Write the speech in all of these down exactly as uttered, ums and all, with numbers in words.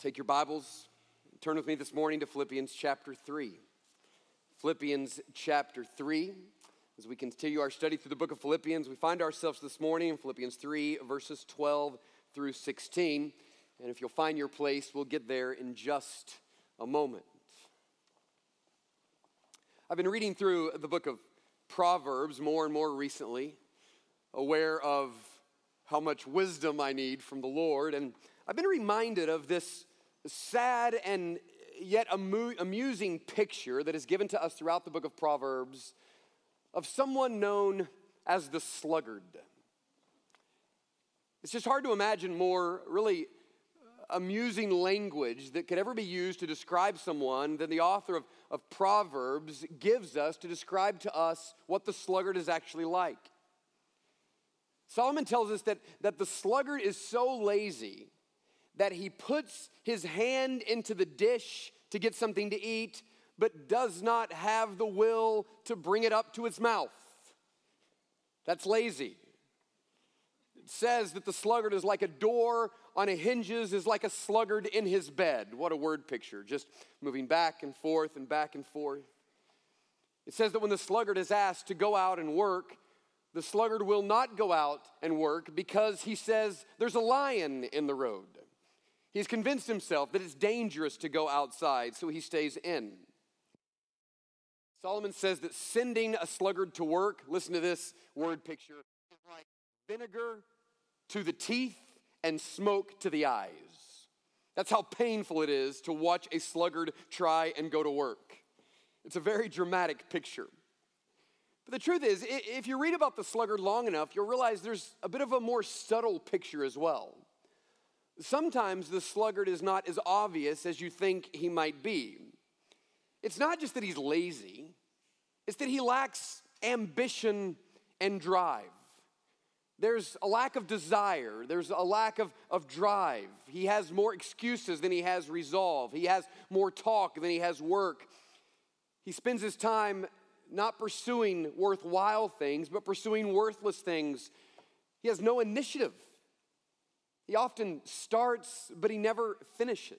Take your Bibles, turn with me this morning to Philippians chapter three. Philippians chapter three. As we continue our study through the book of Philippians, we find ourselves this morning in Philippians three, verses twelve through sixteen. And if you'll find your place, we'll get there in just a moment. I've been reading through the book of Proverbs more and more recently, aware of how much wisdom I need from the Lord. And I've been reminded of this sad and yet amu- amusing picture that is given to us throughout the book of Proverbs of someone known as the sluggard. It's just hard to imagine more really amusing language that could ever be used to describe someone than the author of, of Proverbs gives us to describe to us what the sluggard is actually like. Solomon tells us that, that the sluggard is so lazy that he puts his hand into the dish to get something to eat, but does not have the will to bring it up to his mouth. That's lazy. It says that the sluggard is like a door on a hinges, is like a sluggard in his bed. What a word picture, just moving back and forth and back and forth. It says that when the sluggard is asked to go out and work, the sluggard will not go out and work because he says there's a lion in the road. He's convinced himself that it's dangerous to go outside, so he stays in. Solomon says that sending a sluggard to work, listen to this word picture, is like vinegar to the teeth and smoke to the eyes. That's how painful it is to watch a sluggard try and go to work. It's a very dramatic picture. But the truth is, if you read about the sluggard long enough, you'll realize there's a bit of a more subtle picture as well. Sometimes the sluggard is not as obvious as you think he might be. It's not just that he's lazy, it's that he lacks ambition and drive. There's a lack of desire, there's a lack of, of drive. He has more excuses than he has resolve. He has more talk than he has work. He spends his time not pursuing worthwhile things, but pursuing worthless things. He has no initiative. He often starts, but he never finishes.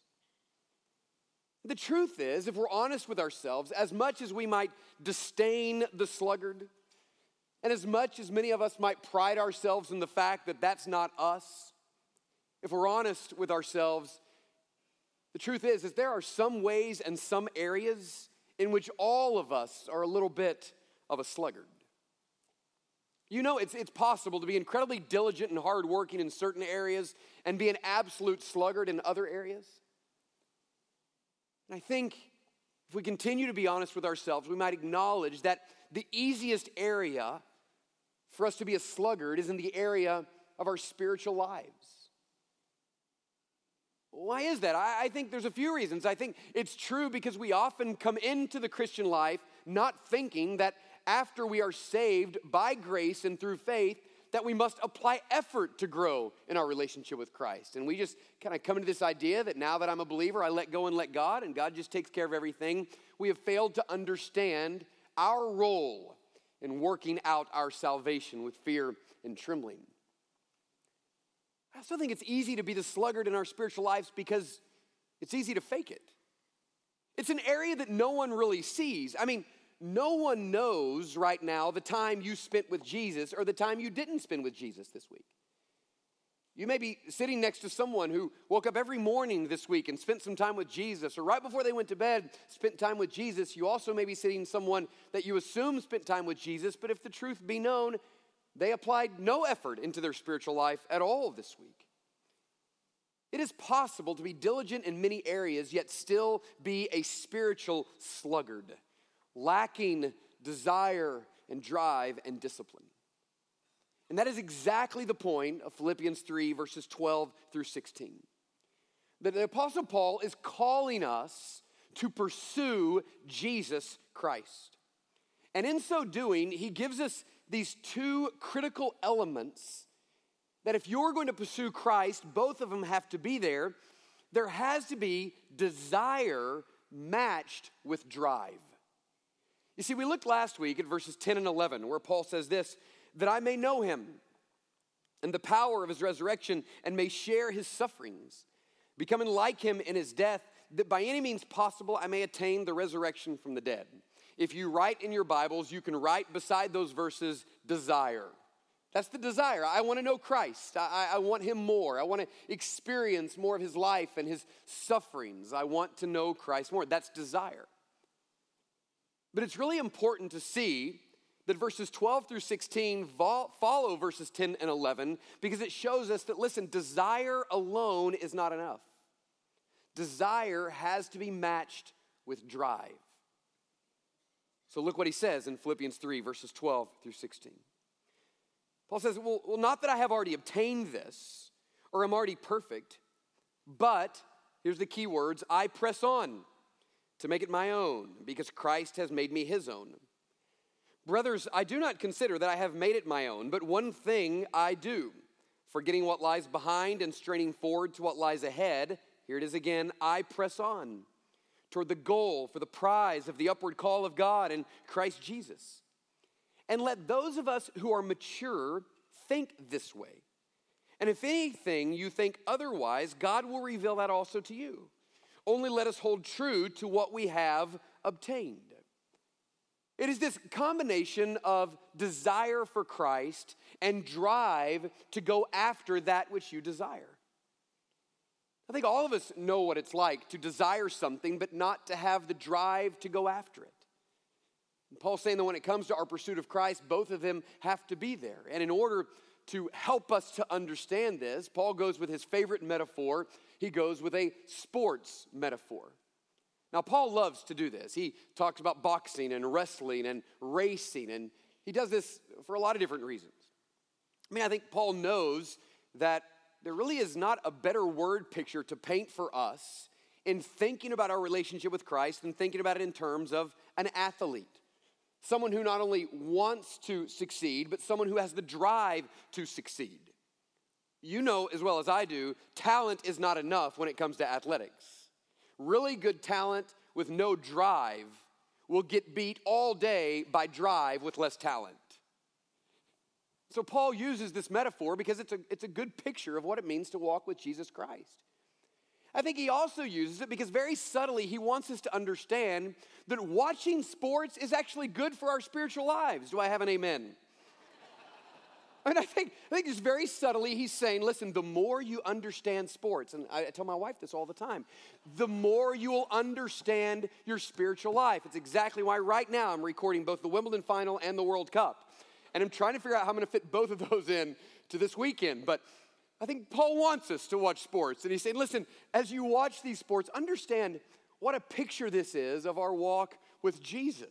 The truth is, if we're honest with ourselves, as much as we might disdain the sluggard, and as much as many of us might pride ourselves in the fact that that's not us, if we're honest with ourselves, the truth is, is there are some ways and some areas in which all of us are a little bit of a sluggard. You know, it's, it's possible to be incredibly diligent and hardworking in certain areas and be an absolute sluggard in other areas. And I think if we continue to be honest with ourselves, we might acknowledge that the easiest area for us to be a sluggard is in the area of our spiritual lives. Why is that? I, I think there's a few reasons. I think it's true because we often come into the Christian life not thinking that after we are saved by grace and through faith, that we must apply effort to grow in our relationship with Christ. And we just kind of come into this idea that now that I'm a believer, I let go and let God, and God just takes care of everything. We have failed to understand our role in working out our salvation with fear and trembling. I also think it's easy to be the sluggard in our spiritual lives because it's easy to fake it. It's an area that no one really sees. I mean, no one knows right now the time you spent with Jesus or the time you didn't spend with Jesus this week. You may be sitting next to someone who woke up every morning this week and spent some time with Jesus, or right before they went to bed, spent time with Jesus. You also may be sitting someone that you assume spent time with Jesus, but if the truth be known, they applied no effort into their spiritual life at all this week. It is possible to be diligent in many areas, yet still be a spiritual sluggard, lacking desire and drive and discipline. And that is exactly the point of Philippians three, verses twelve through sixteen. That the Apostle Paul is calling us to pursue Jesus Christ. And in so doing, he gives us these two critical elements that if you're going to pursue Christ, both of them have to be there. There has to be desire matched with drive. You see, we looked last week at verses ten and eleven, where Paul says this, that I may know him and the power of his resurrection and may share his sufferings, becoming like him in his death, that by any means possible I may attain the resurrection from the dead. If you write in your Bibles, you can write beside those verses, desire. That's the desire. I want to know Christ. I, I want him more. I want to experience more of his life and his sufferings. I want to know Christ more. That's desire. But it's really important to see that verses twelve through sixteen follow verses ten and eleven because it shows us that, listen, desire alone is not enough. Desire has to be matched with drive. So look what he says in Philippians three, verses twelve through sixteen. Paul says, well, well, not that I have already obtained this or am already perfect, but, here's the key words, I press on to make it my own because Christ has made me his own. Brothers, I do not consider that I have made it my own, but one thing I do, forgetting what lies behind and straining forward to what lies ahead, here it is again, I press on toward the goal for the prize of the upward call of God in Christ Jesus. And let those of us who are mature think this way. And if anything you think otherwise, God will reveal that also to you. Only let us hold true to what we have obtained. It is this combination of desire for Christ and drive to go after that which you desire. I think all of us know what it's like to desire something but not to have the drive to go after it. And Paul's saying that when it comes to our pursuit of Christ, both of them have to be there. And in order to help us to understand this, Paul goes with his favorite metaphor. He goes with a sports metaphor. Now, Paul loves to do this. He talks about boxing and wrestling and racing, and he does this for a lot of different reasons. I mean, I think Paul knows that there really is not a better word picture to paint for us in thinking about our relationship with Christ than thinking about it in terms of an athlete. Someone who not only wants to succeed, but someone who has the drive to succeed. You know as well as I do, talent is not enough when it comes to athletics. Really good talent with no drive will get beat all day by drive with less talent. So Paul uses this metaphor because it's a, it's a good picture of what it means to walk with Jesus Christ. I think he also uses it because very subtly he wants us to understand that watching sports is actually good for our spiritual lives. Do I have an amen? I mean, I think, I think just very subtly he's saying, listen, the more you understand sports, and I tell my wife this all the time, the more you will understand your spiritual life. It's exactly why right now I'm recording both the Wimbledon final and the World Cup. And I'm trying to figure out how I'm going to fit both of those in to this weekend. But I think Paul wants us to watch sports. And he's saying, listen, as you watch these sports, understand what a picture this is of our walk with Jesus.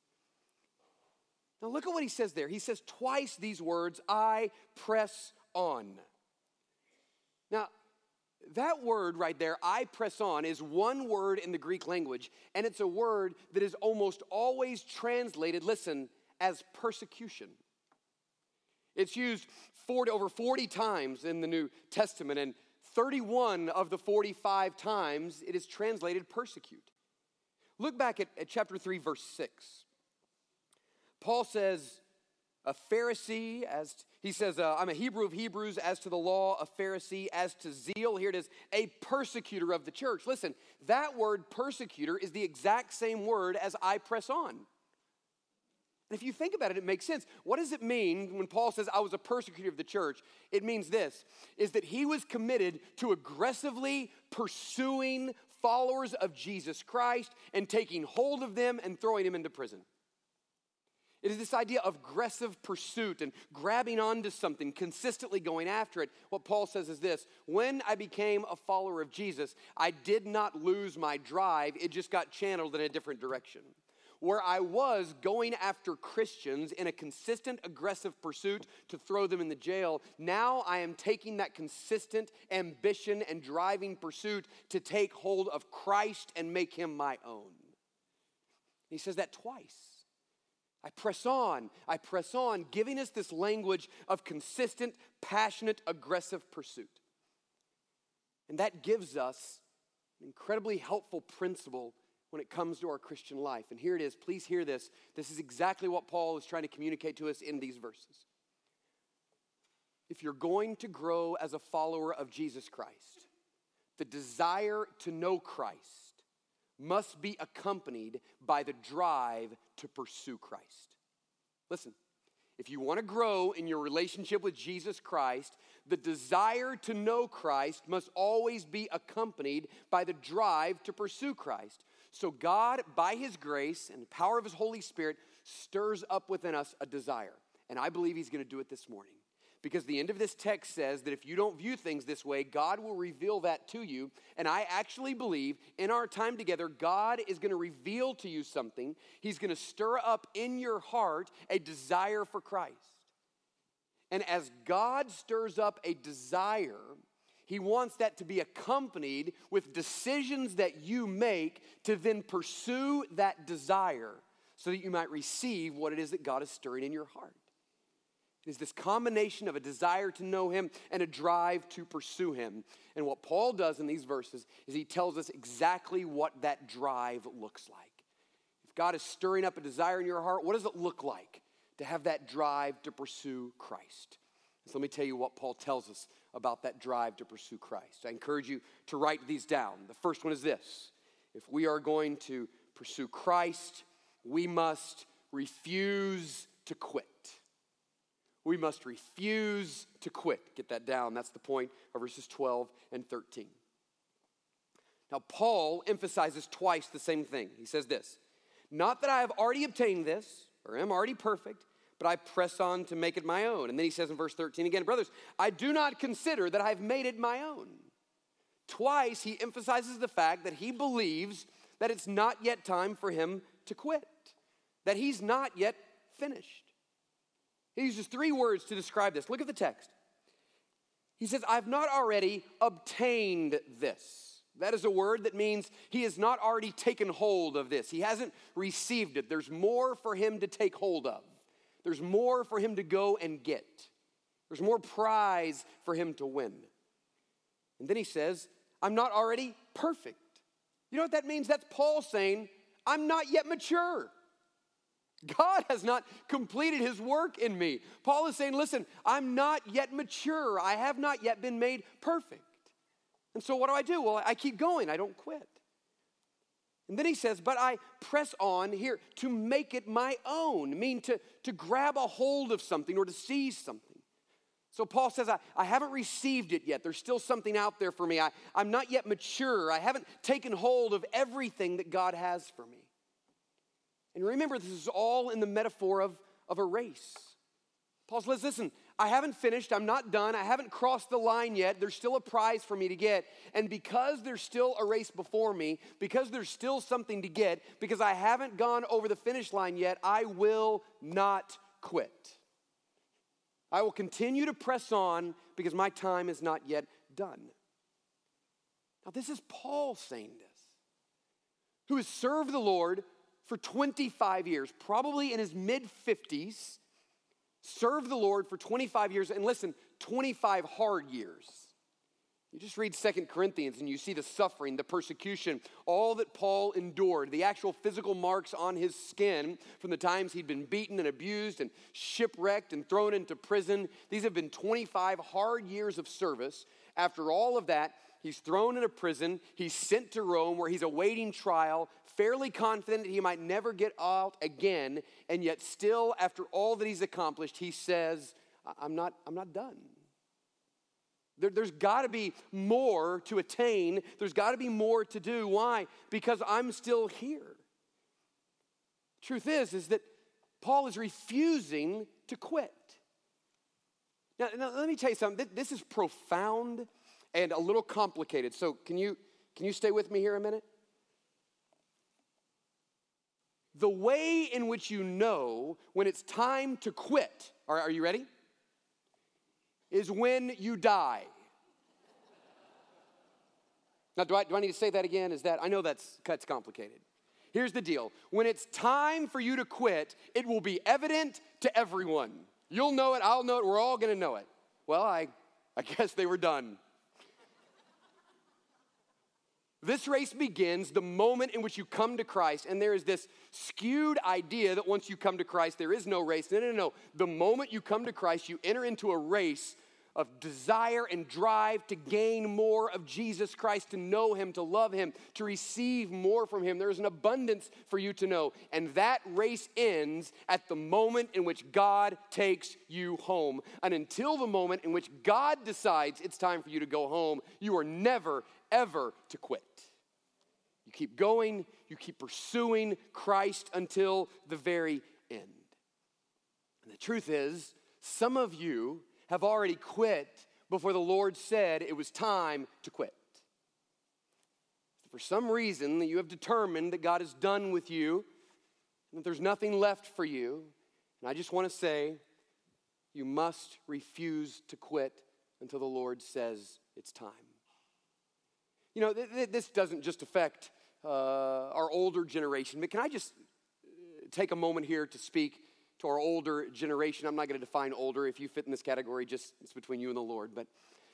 Now look at what he says there. He says twice these words, I press on. Now, that word right there, I press on, is one word in the Greek language. And it's a word that is almost always translated, listen, as persecution. It's used forty, over forty times in the New Testament, and thirty-one of the forty-five times it is translated persecute. Look back at, at chapter three, verse six. Paul says, a Pharisee, as t- he says, uh, I'm a Hebrew of Hebrews, as to the law, a Pharisee, as to zeal, here it is, a persecutor of the church. Listen, that word persecutor is the exact same word as I press on. And if you think about it, it makes sense. What does it mean when Paul says, I was a persecutor of the church? It means this, is that he was committed to aggressively pursuing followers of Jesus Christ and taking hold of them and throwing them into prison. It is this idea of aggressive pursuit and grabbing onto something, consistently going after it. What Paul says is this, when I became a follower of Jesus, I did not lose my drive, it just got channeled in a different direction. Where I was going after Christians in a consistent, aggressive pursuit to throw them in the jail, now I am taking that consistent ambition and driving pursuit to take hold of Christ and make him my own. He says that twice. I press on, I press on, giving us this language of consistent, passionate, aggressive pursuit. And that gives us an incredibly helpful principle when it comes to our Christian life. And here it is. Please hear this. This is exactly what Paul is trying to communicate to us in these verses. If you're going to grow as a follower of Jesus Christ, The desire to know Christ must be accompanied by the drive to pursue Christ. Listen, if you want to grow in your relationship with Jesus Christ, the desire to know Christ must always be accompanied by the drive to pursue Christ. So God, by his grace and the power of his Holy Spirit, stirs up within us a desire. And I believe he's going to do it this morning. Because the end of this text says that if you don't view things this way, God will reveal that to you. And I actually believe in our time together, God is going to reveal to you something. He's going to stir up in your heart a desire for Christ. And as God stirs up a desire, he wants that to be accompanied with decisions that you make to then pursue that desire so that you might receive what it is that God is stirring in your heart. It is this combination of a desire to know him and a drive to pursue him. And what Paul does in these verses is he tells us exactly what that drive looks like. If God is stirring up a desire in your heart, what does it look like to have that drive to pursue Christ? So let me tell you what Paul tells us about that drive to pursue Christ. I encourage you to write these down. The first one is this: if we are going to pursue Christ, we must refuse to quit. We must refuse to quit. Get that down. That's the point of verses twelve and thirteen. Now, Paul emphasizes twice the same thing. He says this: not that I have already obtained this or am already perfect, but I press on to make it my own. And then he says in verse thirteen again, brothers, I do not consider that I've made it my own. Twice he emphasizes the fact that he believes that it's not yet time for him to quit, that he's not yet finished. He uses three words to describe this. Look at the text. He says, I've not already obtained this. That is a word that means he has not already taken hold of this. He hasn't received it. There's more for him to take hold of. There's more for him to go and get. There's more prize for him to win. And then he says, I'm not already perfect. You know what that means? That's Paul saying, I'm not yet mature. God has not completed his work in me. Paul is saying, listen, I'm not yet mature. I have not yet been made perfect. And so what do I do? Well, I keep going. I don't quit. And then he says, but I press on here to make it my own. I mean, to, to grab a hold of something or to seize something. So Paul says, I, I haven't received it yet. There's still something out there for me. I, I'm not yet mature. I haven't taken hold of everything that God has for me. And remember, this is all in the metaphor of, of a race. Paul says, listen, I haven't finished. I'm not done. I haven't crossed the line yet. There's still a prize for me to get. And because there's still a race before me, because there's still something to get, because I haven't gone over the finish line yet, I will not quit. I will continue to press on because my time is not yet done. Now, this is Paul saying this, who has served the Lord for twenty-five years, probably in his mid-fifties, served the Lord for twenty-five years, and listen, twenty-five hard years. You just read Second Corinthians and you see the suffering, the persecution, all that Paul endured, the actual physical marks on his skin from the times he'd been beaten and abused and shipwrecked and thrown into prison. These have been twenty-five hard years of service. After all of that, he's thrown in a prison. He's sent to Rome where he's awaiting trial, fairly confident that he might never get out again. And yet still, after all that he's accomplished, he says, I'm not, I'm not done. There, there's got to be more to attain. There's got to be more to do. Why? Because I'm still here. Truth is, is that Paul is refusing to quit. Now, now let me tell you something. This is profound and a little complicated. So can you, can you stay with me here a minute? The way in which you know when it's time to quit, are, are you ready? Is when you die. Now, do I, do I need to say that again? Is that, I know that's, that's complicated. Here's the deal. When it's time for you to quit, it will be evident to everyone. You'll know it, I'll know it, we're all going to know it. Well, I, I guess they were done. This race begins the moment in which you come to Christ, and there is this skewed idea that once you come to Christ, there is no race. No, no, no. The moment you come to Christ, you enter into a race of desire and drive to gain more of Jesus Christ, to know him, to love him, to receive more from him. There's an abundance for you to know. And that race ends at the moment in which God takes you home. And until the moment in which God decides it's time for you to go home, you are never, ever to quit. You keep going, you keep pursuing Christ until the very end. And the truth is, some of you have already quit before the Lord said it was time to quit. For some reason, you have determined that God is done with you and that there's nothing left for you. And I just want to say, you must refuse to quit until the Lord says it's time. You know, th- th- this doesn't just affect uh, our older generation, but can I just take a moment here to speak to our older generation? I'm not going to define older. If you fit in this category, just it's between you and the Lord. But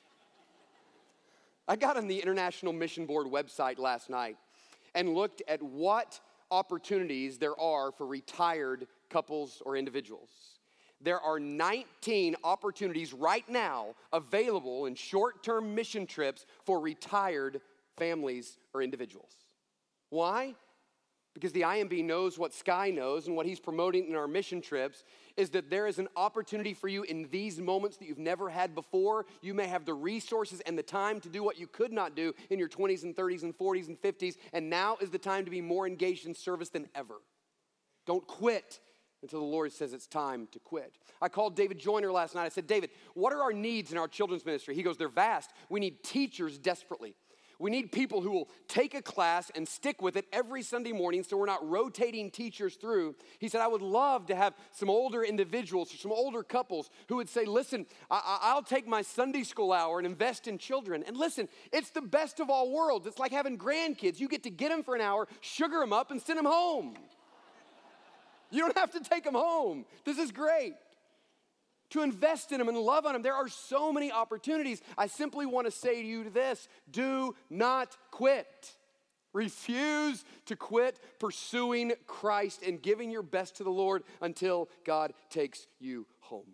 I got on the International Mission Board website last night and looked at what opportunities there are for retired couples or individuals. There are nineteen opportunities right now available in short-term mission trips for retired families or individuals. Why? Because the I M B knows what Sky knows, and what he's promoting in our mission trips is that there is an opportunity for you in these moments that you've never had before. You may have the resources and the time to do what you could not do in your twenties and thirties and forties and fifties, and now is the time to be more engaged in service than ever. Don't quit until the Lord says it's time to quit. I called David Joyner last night. I said, David, what are our needs in our children's ministry? He goes, they're vast. We need teachers desperately. We need people who will take a class and stick with it every Sunday morning so we're not rotating teachers through. He said, I would love to have some older individuals or some older couples who would say, listen, I- I'll take my Sunday school hour and invest in children. And listen, it's the best of all worlds. It's like having grandkids. You get to get them for an hour, sugar them up, and send them home. You don't have to take them home. This is great. To invest in them and love on them. There are so many opportunities. I simply want to say to you this: do not quit. Refuse to quit pursuing Christ and giving your best to the Lord until God takes you home.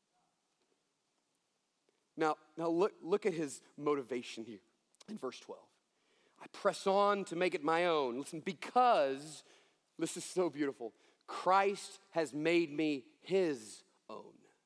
Now, now look, look at his motivation here in verse twelve. I press on to make it my own. Listen, because, this is so beautiful, Christ has made me his own.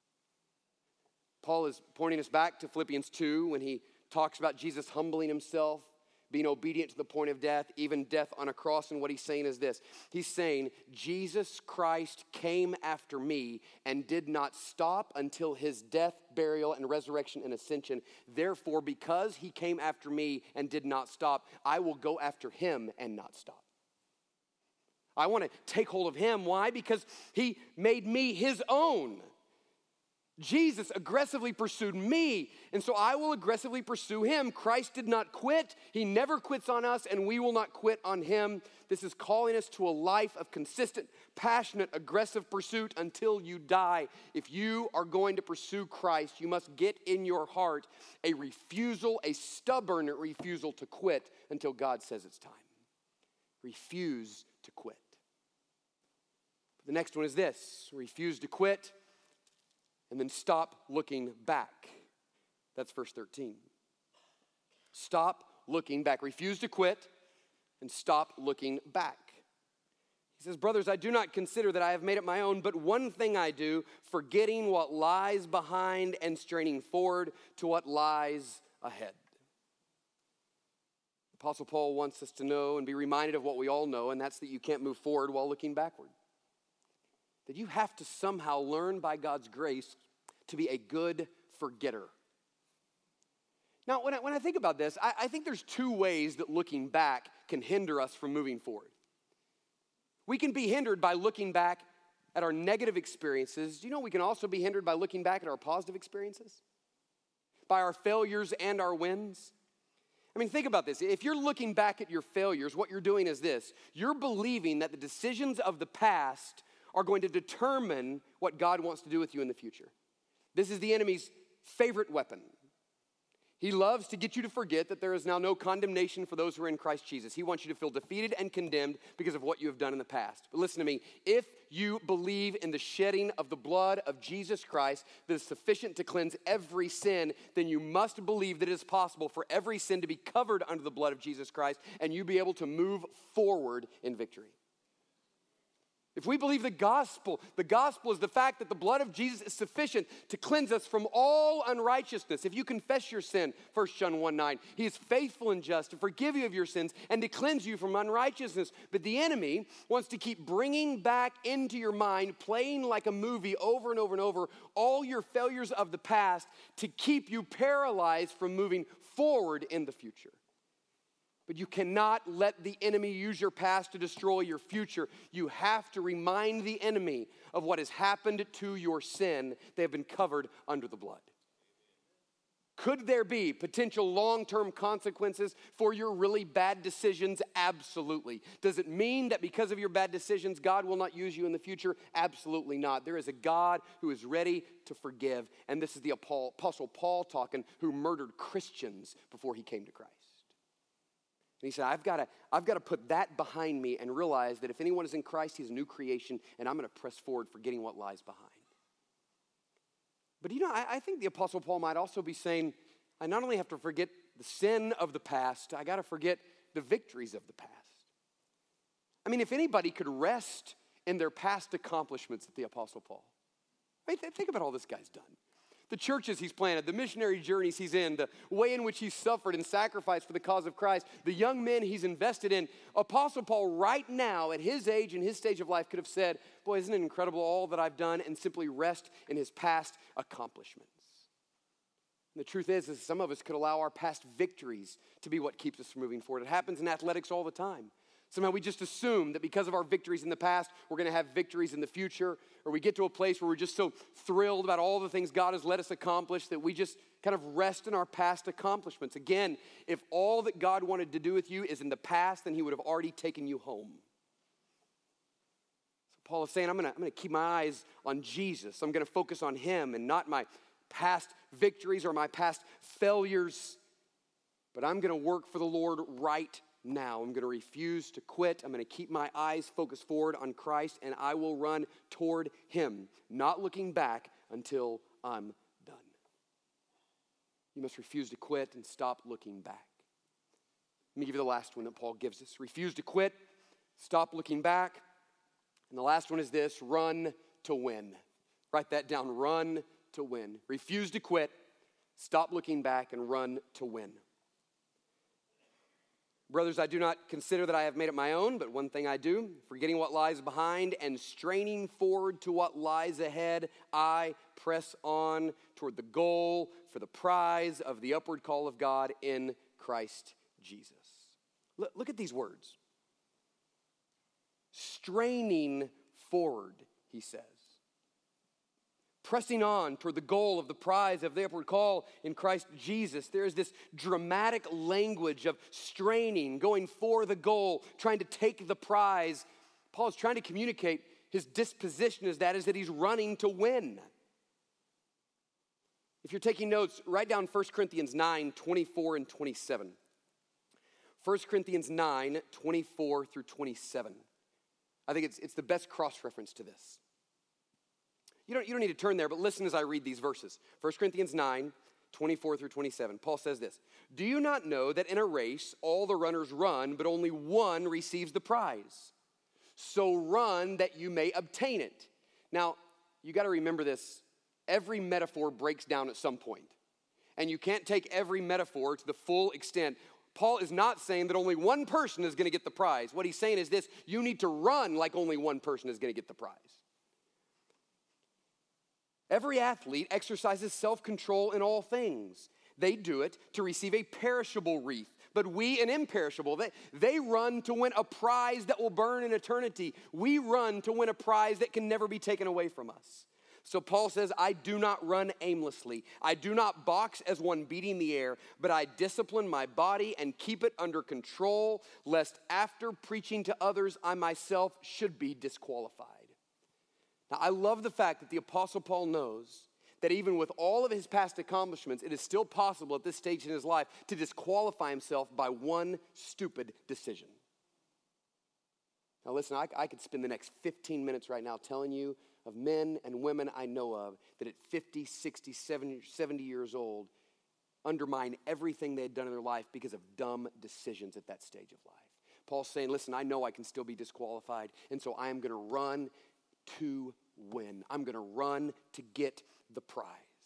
Paul is pointing us back to Philippians two when he talks about Jesus humbling himself, being obedient to the point of death, even death on a cross. And what he's saying is this. He's saying, Jesus Christ came after me and did not stop until his death, burial, and resurrection and ascension. Therefore, because he came after me and did not stop, I will go after him and not stop. I want to take hold of him. Why? Because he made me his own. Jesus aggressively pursued me, and so I will aggressively pursue him. Christ did not quit. He never quits on us, and we will not quit on him. This is calling us to a life of consistent, passionate, aggressive pursuit until you die. If you are going to pursue Christ, you must get in your heart a refusal, a stubborn refusal to quit until God says it's time. Refuse to quit. The next one is this: refuse to quit. And then stop looking back. That's verse thirteen. Stop looking back. Refuse to quit and stop looking back. He says, brothers, I do not consider that I have made it my own, but one thing I do, forgetting what lies behind and straining forward to what lies ahead. Apostle Paul wants us to know and be reminded of what we all know, and that's that you can't move forward while looking backward. That you have to somehow learn by God's grace to be a good forgetter. Now, when I, when I think about this, I, I think there's two ways that looking back can hinder us from moving forward. We can be hindered by looking back at our negative experiences. Do you know we can also be hindered by looking back at our positive experiences? By our failures and our wins? I mean, think about this. If you're looking back at your failures, what you're doing is this. You're believing that the decisions of the past are going to determine what God wants to do with you in the future. This is the enemy's favorite weapon. He loves to get you to forget that there is now no condemnation for those who are in Christ Jesus. He wants you to feel defeated and condemned because of what you have done in the past. But listen to me, if you believe in the shedding of the blood of Jesus Christ that is sufficient to cleanse every sin, then you must believe that it is possible for every sin to be covered under the blood of Jesus Christ and you be able to move forward in victory. If we believe the gospel, the gospel is the fact that the blood of Jesus is sufficient to cleanse us from all unrighteousness. If you confess your sin, First John one nine, he is faithful and just to forgive you of your sins and to cleanse you from unrighteousness. But the enemy wants to keep bringing back into your mind, playing like a movie over and over and over, all your failures of the past to keep you paralyzed from moving forward in the future. But you cannot let the enemy use your past to destroy your future. You have to remind the enemy of what has happened to your sin. They have been covered under the blood. Could there be potential long-term consequences for your really bad decisions? Absolutely. Does it mean that because of your bad decisions, God will not use you in the future? Absolutely not. There is a God who is ready to forgive. And this is the Apostle Paul talking, who murdered Christians before he came to Christ. And he said, I've got to I've got to put that behind me and realize that if anyone is in Christ, he's a new creation, and I'm going to press forward forgetting what lies behind. But you know, I, I think the Apostle Paul might also be saying, I not only have to forget the sin of the past, I got to forget the victories of the past. I mean, if anybody could rest in their past accomplishments, at the Apostle Paul. I mean, think about all this guy's done. The churches he's planted, the missionary journeys he's in, the way in which he's suffered and sacrificed for the cause of Christ, the young men he's invested in. Apostle Paul right now at his age and his stage of life could have said, boy, isn't it incredible all that I've done, and simply rest in his past accomplishments. And the truth is, is some of us could allow our past victories to be what keeps us from moving forward. It happens in athletics all the time. Somehow we just assume that because of our victories in the past, we're going to have victories in the future, or we get to a place where we're just so thrilled about all the things God has let us accomplish that we just kind of rest in our past accomplishments. Again, if all that God wanted to do with you is in the past, then he would have already taken you home. So Paul is saying, I'm going to, I'm going to keep my eyes on Jesus. I'm going to focus on him and not my past victories or my past failures, but I'm going to work for the Lord right now. I'm going to refuse to quit. I'm going to keep my eyes focused forward on Christ, and I will run toward him, not looking back until I'm done. You must refuse to quit and stop looking back. Let me give you the last one that Paul gives us. Refuse to quit, stop looking back. And the last one is this: run to win. Write that down, run to win. Refuse to quit, stop looking back, and run to win. Brothers, I do not consider that I have made it my own, but one thing I do, forgetting what lies behind and straining forward to what lies ahead, I press on toward the goal for the prize of the upward call of God in Christ Jesus. Look, look at these words. Straining forward, he says. Pressing on toward the goal of the prize of the upward call in Christ Jesus. There is this dramatic language of straining, going for the goal, trying to take the prize. Paul is trying to communicate his disposition is that is that he's running to win. If you're taking notes, write down First Corinthians nine, twenty-four and twenty-seven. First Corinthians nine, twenty-four through twenty-seven. I think it's, it's the best cross-reference to this. You don't, you don't need to turn there, but listen as I read these verses. First Corinthians nine, twenty-four through twenty-seven. Paul says this: do you not know that in a race all the runners run, but only one receives the prize? So run that you may obtain it. Now, you got to remember this. Every metaphor breaks down at some point. And you can't take every metaphor to the full extent. Paul is not saying that only one person is going to get the prize. What he's saying is this: you need to run like only one person is going to get the prize. Every athlete exercises self-control in all things. They do it to receive a perishable wreath, but we an imperishable. They, they run to win a prize that will burn in eternity. We run to win a prize that can never be taken away from us. So Paul says, I do not run aimlessly. I do not box as one beating the air, but I discipline my body and keep it under control, lest after preaching to others, I myself should be disqualified. Now, I love the fact that the Apostle Paul knows that even with all of his past accomplishments, it is still possible at this stage in his life to disqualify himself by one stupid decision. Now listen, I, I could spend the next fifteen minutes right now telling you of men and women I know of that at fifty, sixty, seventy, seventy years old undermine everything they had done in their life because of dumb decisions at that stage of life. Paul's saying, listen, I know I can still be disqualified, and so I am going to run to win. I'm going to run to get the prize.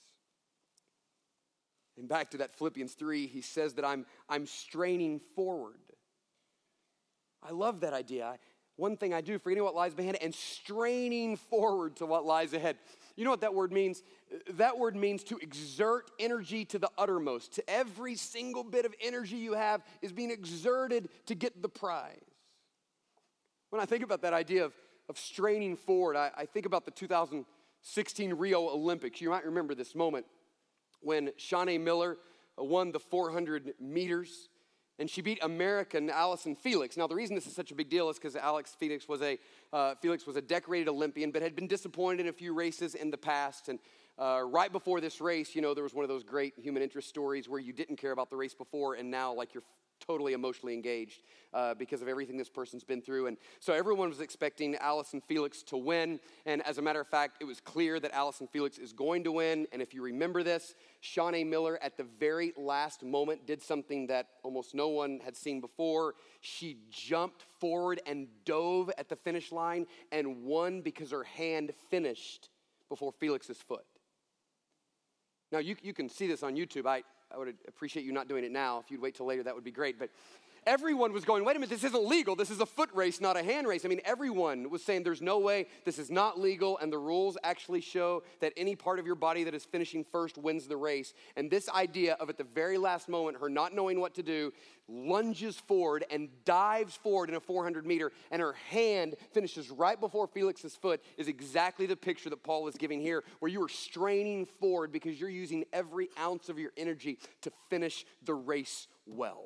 And back to that Philippians three, he says that I'm, I'm straining forward. I love that idea. One thing I do, forgetting what lies behind and straining forward to what lies ahead. You know what that word means? That word means to exert energy to the uttermost. To every single bit of energy you have is being exerted to get the prize. When I think about that idea of, of straining forward, I, I think about the two thousand sixteen Rio Olympics. You might remember this moment when Shaunae Miller won the four hundred meters. And she beat American Allison Felix. Now, the reason this is such a big deal is because Alex Felix was a uh, Felix was a decorated Olympian, but had been disappointed in a few races in the past. And uh, right before this race, you know, there was one of those great human interest stories where you didn't care about the race before, and now, like, you're totally emotionally engaged uh, because of everything this person's been through. And so everyone was expecting Allison Felix to win. And as a matter of fact, it was clear that Allison Felix is going to win. And if you remember this, Shaunae Miller at the very last moment did something that almost no one had seen before. She jumped forward and dove at the finish line and won because her hand finished before Felix's foot. Now, you, you can see this on YouTube. I, I would appreciate you not doing it now. If you'd wait till later, that would be great. But everyone was going, wait a minute, this isn't legal. This is a foot race, not a hand race. I mean, everyone was saying there's no way, this is not legal, and the rules actually show that any part of your body that is finishing first wins the race. And this idea of at the very last moment, her not knowing what to do, lunges forward and dives forward in a four hundred meter, and her hand finishes right before Felix's foot is exactly the picture that Paul is giving here, where you are straining forward because you're using every ounce of your energy to finish the race well.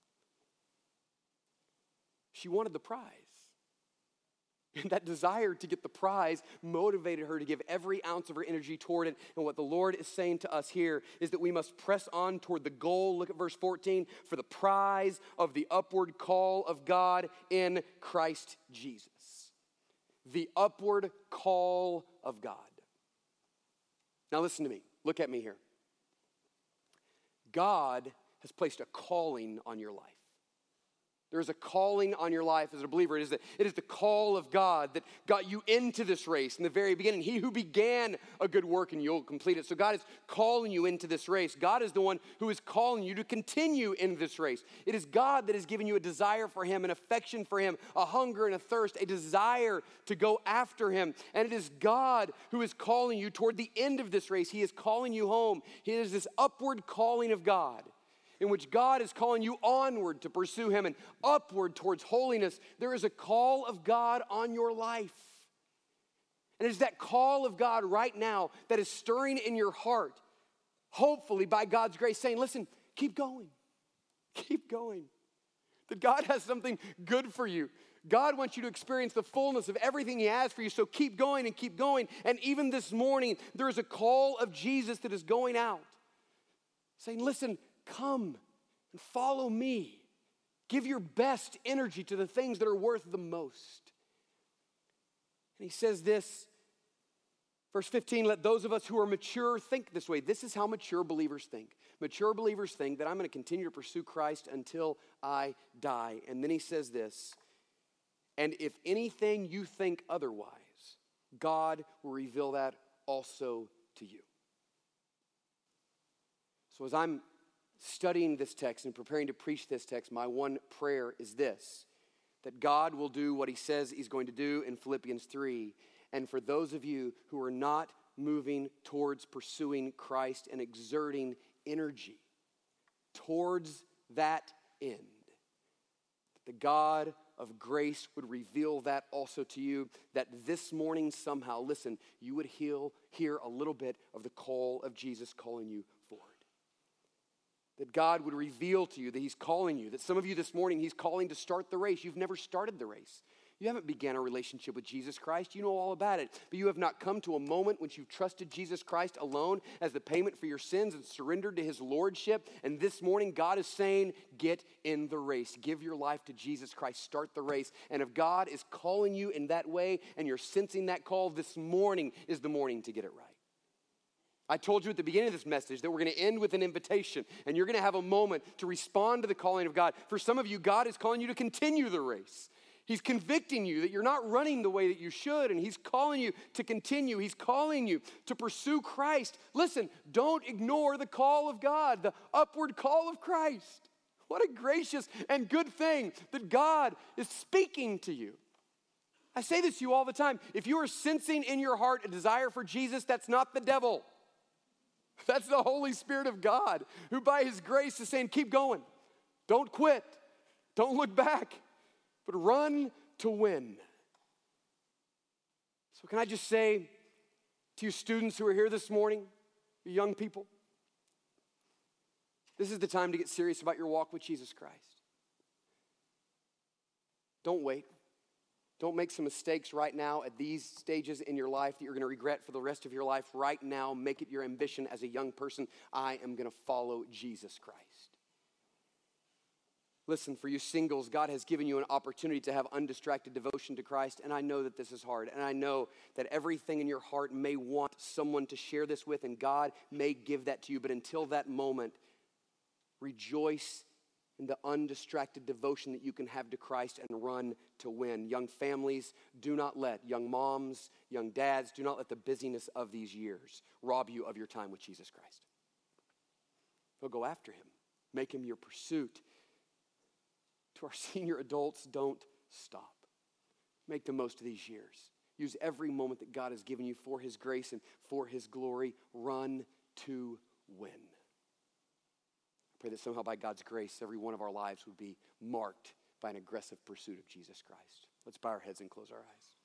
She wanted the prize. And that desire to get the prize motivated her to give every ounce of her energy toward it. And what the Lord is saying to us here is that we must press on toward the goal. Look at verse fourteen. For the prize of the upward call of God in Christ Jesus. The upward call of God. Now listen to me. Look at me here. God has placed a calling on your life. There's a calling on your life as a believer. It is, the, it is the call of God that got you into this race in the very beginning. He who began a good work and you'll complete it. So God is calling you into this race. God is the one who is calling you to continue in this race. It is God that has given you a desire for him, an affection for him, a hunger and a thirst, a desire to go after him. And it is God who is calling you toward the end of this race. He is calling you home. He is this upward calling of God, in which God is calling you onward to pursue him and upward towards holiness. There is a call of God on your life. And it is that call of God right now that is stirring in your heart, hopefully by God's grace, saying, listen, keep going, keep going. That God has something good for you. God wants you to experience the fullness of everything he has for you, so keep going and keep going. And even this morning, there is a call of Jesus that is going out, saying, listen, come and follow me. Give your best energy to the things that are worth the most. And he says this, verse fifteen, let those of us who are mature think this way. This is how mature believers think. Mature believers think that I'm going to continue to pursue Christ until I die. And then he says this, and if anything you think otherwise, God will reveal that also to you. So as I'm studying this text and preparing to preach this text, my one prayer is this, that God will do what he says he's going to do in Philippians three. And for those of you who are not moving towards pursuing Christ and exerting energy towards that end, the God of grace would reveal that also to you, that this morning somehow, listen, you would heal, hear a little bit of the call of Jesus calling you forward. That God would reveal to you that he's calling you, that some of you this morning, he's calling to start the race. You've never started the race. You haven't began a relationship with Jesus Christ. You know all about it. But you have not come to a moment when you've trusted Jesus Christ alone as the payment for your sins and surrendered to his lordship. And this morning, God is saying, get in the race. Give your life to Jesus Christ. Start the race. And if God is calling you in that way and you're sensing that call, this morning is the morning to get it right. I told you at the beginning of this message that we're going to end with an invitation, and you're going to have a moment to respond to the calling of God. For some of you, God is calling you to continue the race. He's convicting you that you're not running the way that you should, and he's calling you to continue. He's calling you to pursue Christ. Listen, don't ignore the call of God, the upward call of Christ. What a gracious and good thing that God is speaking to you. I say this to you all the time. If you are sensing in your heart a desire for Jesus, that's not the devil. That's the Holy Spirit of God, who by his grace is saying, keep going. Don't quit. Don't look back. But run to win. So can I just say to you students who are here this morning, you young people, this is the time to get serious about your walk with Jesus Christ. Don't wait. Don't make some mistakes right now at these stages in your life that you're going to regret for the rest of your life. Right now, make it your ambition as a young person. I am going to follow Jesus Christ. Listen, for you singles, God has given you an opportunity to have undistracted devotion to Christ, and I know that this is hard, and I know that everything in your heart may want someone to share this with, and God may give that to you, but until that moment, rejoice in the undistracted devotion that you can have to Christ and run to win. Young families, do not let, young moms, young dads, do not let the busyness of these years rob you of your time with Jesus Christ. So go after him. Make him your pursuit. To our senior adults, don't stop. Make the most of these years. Use every moment that God has given you for his grace and for his glory. Run to win. I pray that somehow by God's grace, every one of our lives would be marked by an aggressive pursuit of Jesus Christ. Let's bow our heads and close our eyes.